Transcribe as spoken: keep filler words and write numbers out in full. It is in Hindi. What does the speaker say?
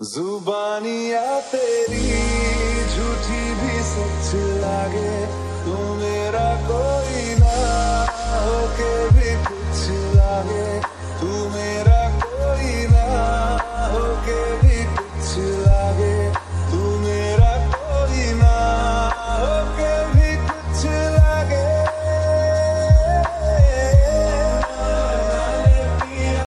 जुबानिया तेरी झूठी भी सच लागे, तू मेरी